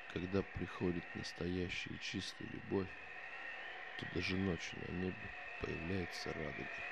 Когда приходит настоящая чистая любовь, то даже ночью на небе появляется радуга.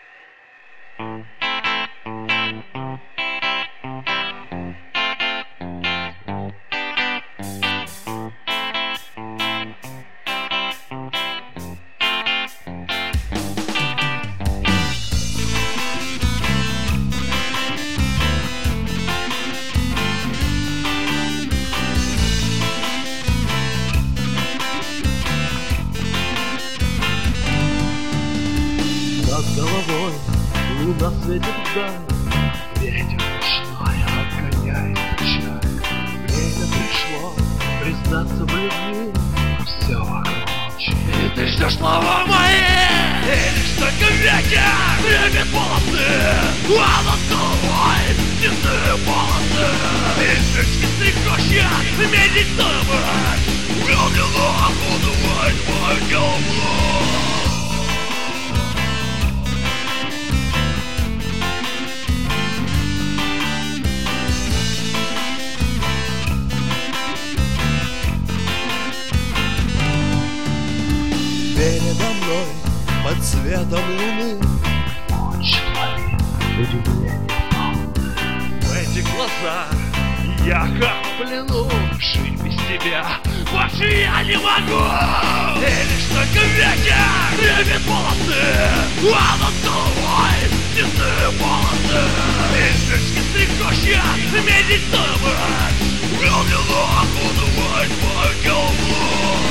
Над головой луна светит вдаль, ветер ночной отгоняет печаль. Время пришло признаться в любви, все вокруг молчит. И ты ждешь слова мои, и лишь только ветер любит волосы, а над головой снежные полосы. И шишки стрекочет, медитировать, медленно окутывает мою голову. Передо мной под светом луны ночь творит удивление полны. В этих глазах я как в плену, жить без тебя больше я не могу. И лишь только ветер любит волосы, а над головой снежные полосы. И шишки стрекочет, медитировать, медленно окутывает мою голову.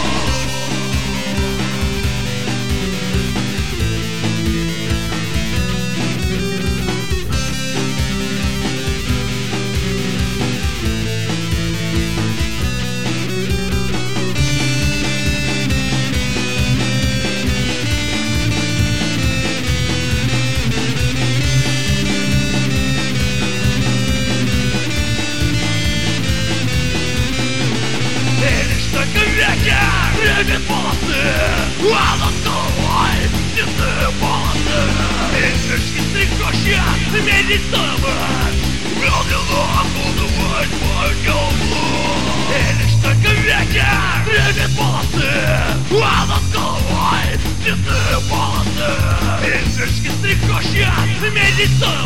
Любит волосы, а над головой снежные полосы. И шишки стрекочет, медитировать, медленно окутывает мою голову. И лишь только ветер любит волосы, а над головой снежные полосы. И шишки стрекочет, медитировать.